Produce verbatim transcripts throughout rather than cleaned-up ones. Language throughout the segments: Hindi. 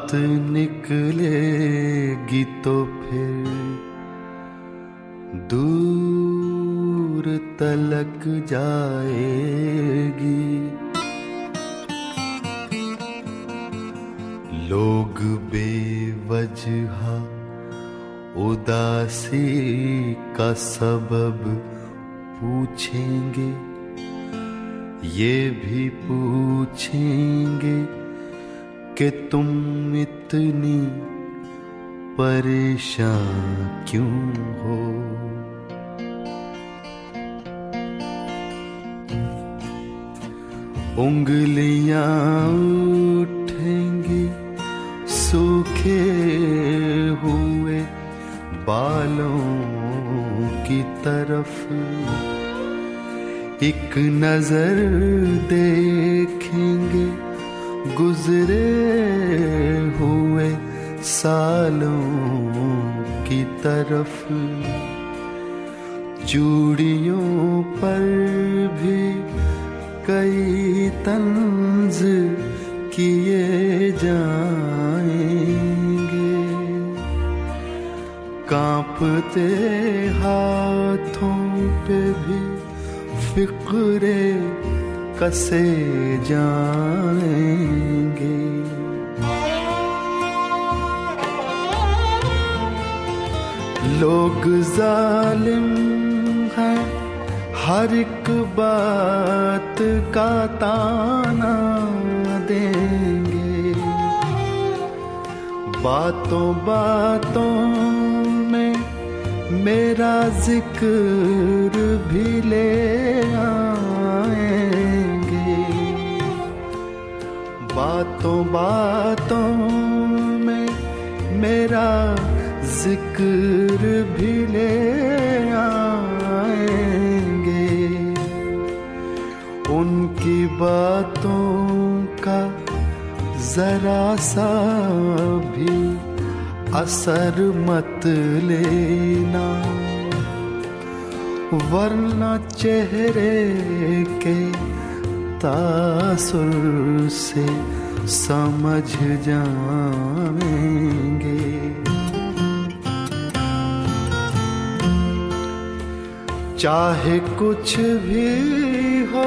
निकलेगी तो फिर दूर तलक जाएगी। लोग बेवजह उदासी का सबब पूछेंगे, ये भी पूछेंगे कि तुम इतनी परेशान क्यों हो। उंगलियां उठेंगी सूखे हुए बालों की तरफ, एक नजर देखेंगे गुजरे हुए सालों की तरफ। चूड़ियों पर भी कई तंज किए जाएंगे, कांपते हाथों पे भी फिक्रे कसे जाएंगे। लोग जालिम हैं, हर एक बात का ताना देंगे, बातों बातों में मेरा जिक्र भी ले आएंगे, बातों बातों में मेरा जिक्र भी ले आएंगे। उनकी बातों का जरा सा भी असर मत लेना, वरना चेहरे के तासुर से समझ जाएंगे। चाहे कुछ भी हो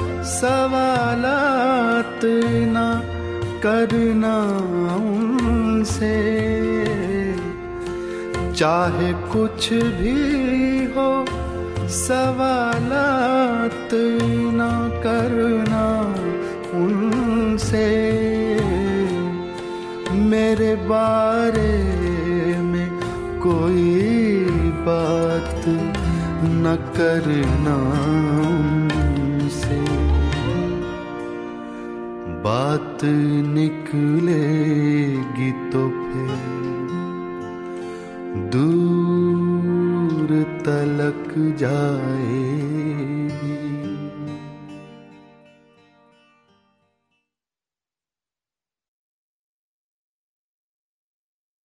सवालात ना करना उनसे, चाहे कुछ भी हो सवालात ना करना उनसे। मेरे बारे में कोई बात न करना उनसे, बात निकलेगी तो फिर दूर तलक जाए।